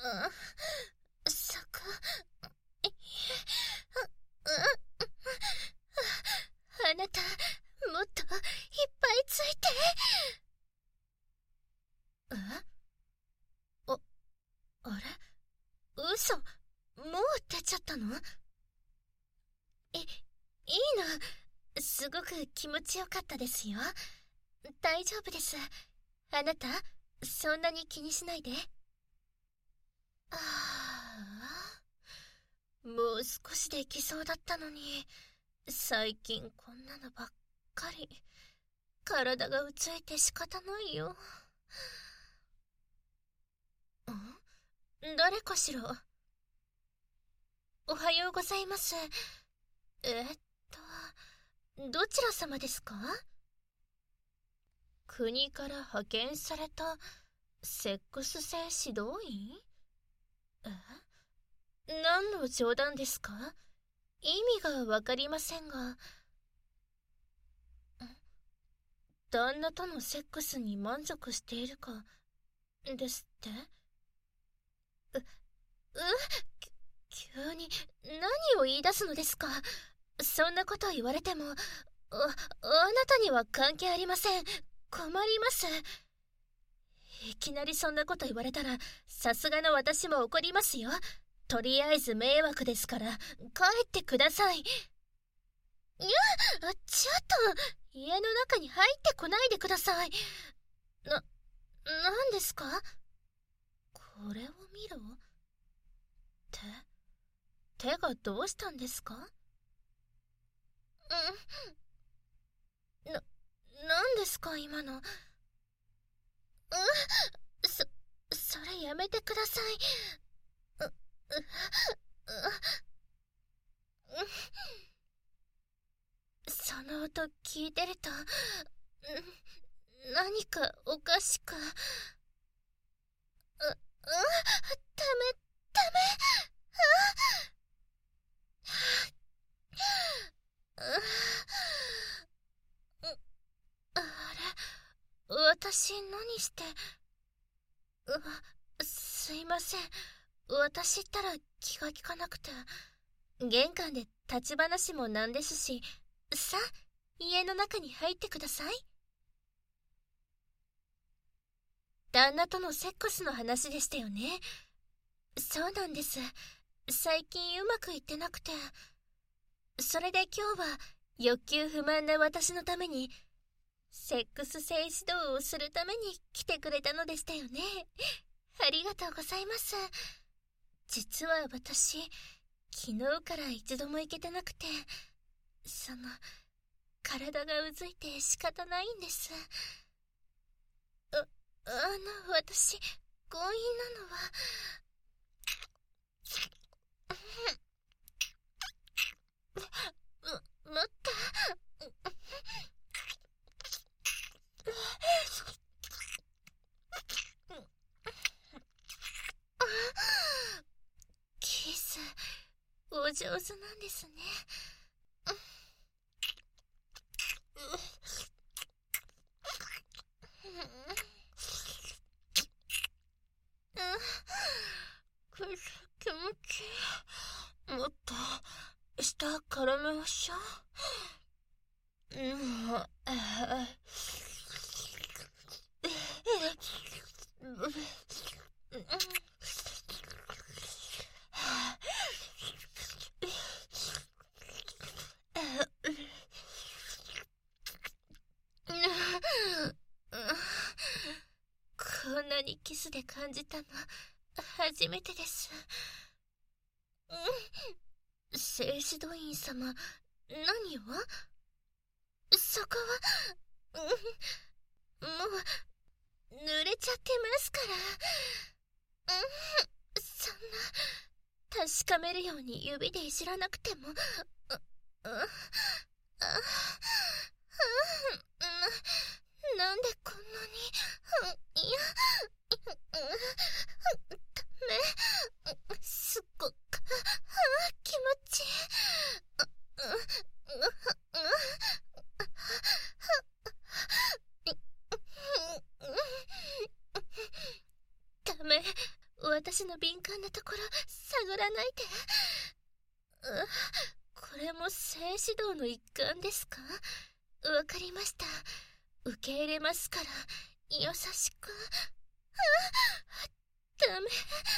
そこ、あなた、もっといっぱいついて。あれ、嘘、もう出ちゃったの？いいの、すごく気持ちよかったですよ。大丈夫です。あなた、そんなに気にしないで。ああ、もう少しできそうだったのに、最近こんなのばっかり。体がうついて仕方ないよ。誰かしら？おはようございます。どちら様ですか？国から派遣されたセックス性指導員？何の冗談ですか？意味がわかりませんが。旦那とのセックスに満足しているかですって？急に何を言い出すのですか？そんなこと言われても、あなたには関係ありません。困ります。いきなりそんなこと言われたら、さすがの私も怒りますよ。とりあえず迷惑ですから、帰ってください。ちょっと、家の中に入ってこないでください。何ですか？これを見ろ。手がどうしたんですか？何ですか今の。それやめてください。その音聞いてると、何かおかしく。ダメ、ダメ。あれ、私何して。すいません。私ったら気が利かなくて。玄関で立ち話もなんですし、さあ、家の中に入ってください。旦那とのセックスの話でしたよね。そうなんです。最近うまくいってなくて。それで今日は欲求不満な私のために、セックス性指導をするために来てくれたのでしたよね。ありがとうございます。実は私、昨日から一度も行けてなくて、体がうずいて仕方ないんです。私、強引なのは、待って。キス、お上手なんですね。気持ちいい。もっと下絡めましょう。こんなにキスで感じたの初めてです。性指導員様、何を？そこは、もう濡れちゃってますから。そんな確かめるように指でいじらなくても。なんでこんなに。いや、ダメ。すっごく気持ちいい。ダメ、 私の敏感なところ探らないで。これも性指導の一環ですか？わかりました。受け入れますから、優しく。ダメ。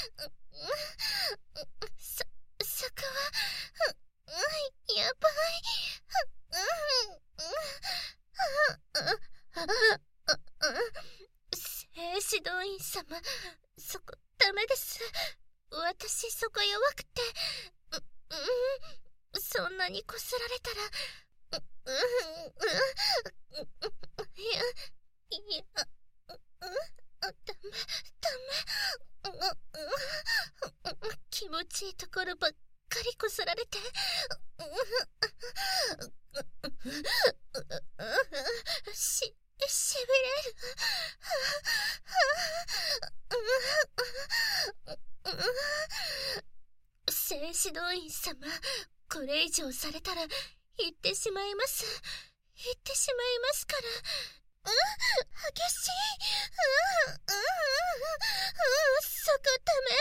そこは、やばい。性指導員様、そこ、ダメです。私、そこ弱くて、そんなにこすられたら、気持ちいいところばっかりこすられて、しびれる。性指導員様、これ以上されたら言ってしまいます。言ってしまいますから。激しい。そこダメ。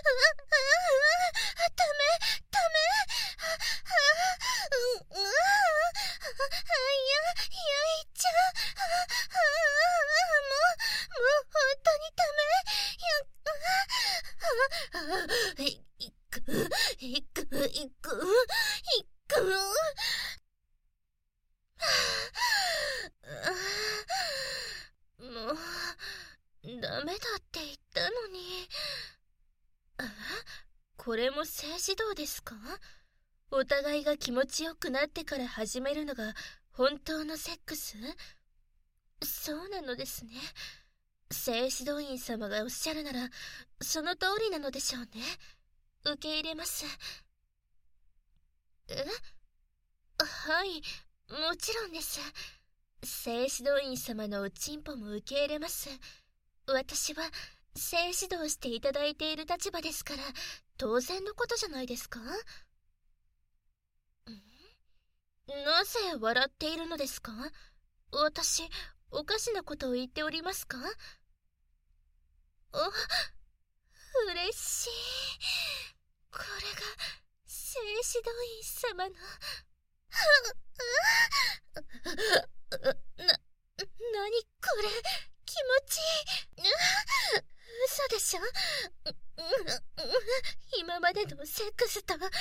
ダメ。いっちゃもう本当にダメ。行く。もう、ダメだって言ったのに。これも性指導ですか？お互いが気持ちよくなってから始めるのが本当のセックス？そうなのですね。性指導員様がおっしゃるなら、その通りなのでしょうね。受け入れます。はい、もちろんです。性指導員様のおちんぽも受け入れます。私は性指導していただいている立場ですから、当然のことじゃないですか？なぜ笑っているのですか？私、おかしなことを言っておりますか？嬉しい。これが性指導員様の何これ、気持ちいい。嘘でしょ？今までのセックスとは違う。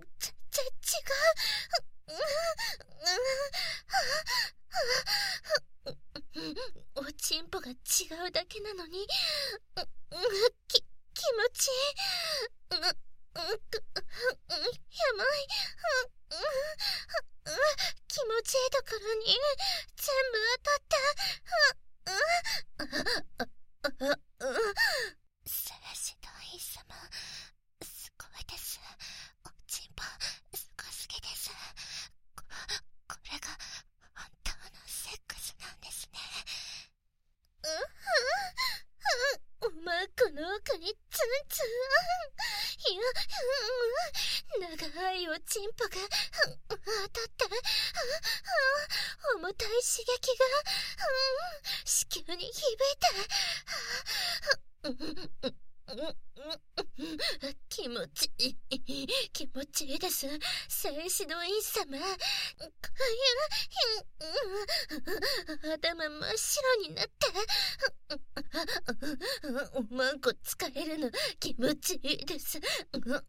おちんぽが違うだけなのに、気持ちいい。やばい。気持ちいいところに全部当たった。性指導員様、すごいです。おちんぽ、すごすぎです。これが本当のセックスなんですね。おまこの奥にツンツン。長いおちんぽが当たって重たい刺激が子宮に響いて気持ちいいです。性指導員様。頭真っ白になっておまんこ使えるの気持ちいいです。性指導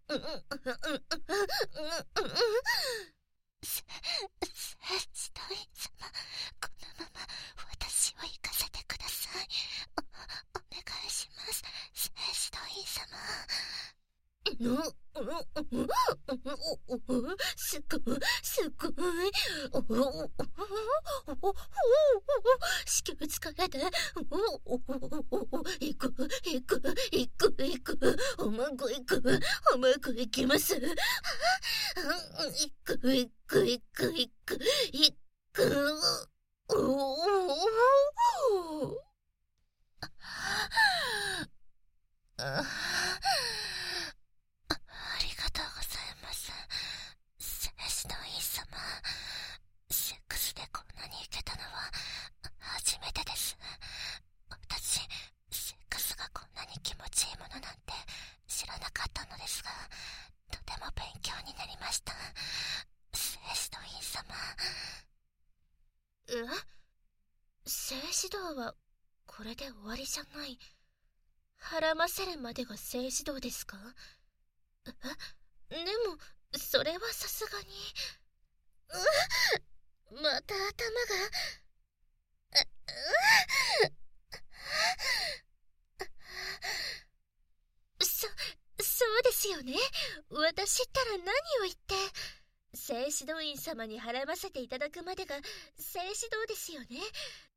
員様、このまま私を行かせてください。お願いします、性指導員様。すごい。子宮疲れて。行く。おまんこ行きます。行く。ありがとうございます。性指導員様。セックスでこんなにイケたのは初めてです。私、セックスがこんなに気持ちいいものなんて聖指導はこれで終わりじゃない。孕ませるまでが聖指導ですか？でもそれはさすがに。また頭が。そうですよね。私ったら何を言って。聖指導員様に孕ませていただくまでが聖指導ですよね。